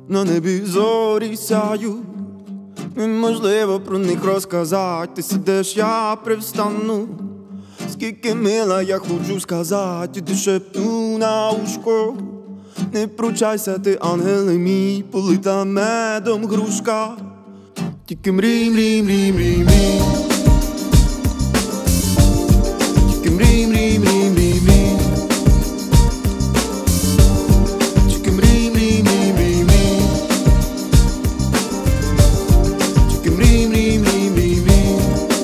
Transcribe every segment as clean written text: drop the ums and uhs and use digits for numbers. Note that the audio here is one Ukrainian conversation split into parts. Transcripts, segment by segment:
на небі зорі сяють. Неможливо про них розказати. Ти сидиш, я привстану. Скільки мила я хочу сказати, ти шепну на ушко. Не пручайся ти, ангеле мій, полита медом грушка. Тільки мрій, мрій, мрій, мрій, мрій. Тільки мрій, мрій, мрій, мрій, мрій. Тільки мрій, мрій, мрій, мрій, мрій. Тільки мрій, мрій, мрій, мрій, мрій.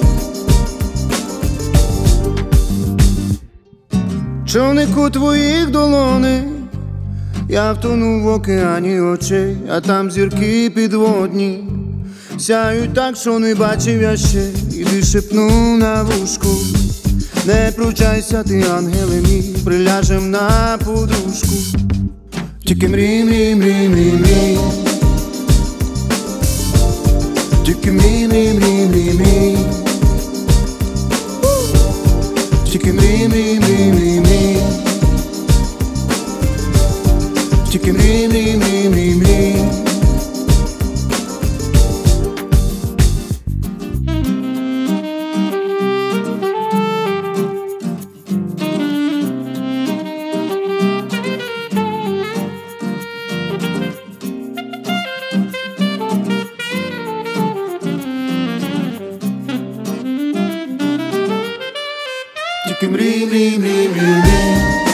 Човнику твоїх долони я втонув в океані очей, а там зірки підводні сяють так, що не бачив я ще. Іди шепну на вушку, не пручайся ти, ангеле мій, приляжем на подушку. Тільки мрій, мрій, мрій, мрій, мрій. Тільки мрій, мрій, мрій, мрій, мрій. Тільки мрій, мрій, мрій, мрій, мрій. Тільки мрій, мрій, мрій, мрій, мрій. Тільки мрій, мрій, мрій, мрій, мрій.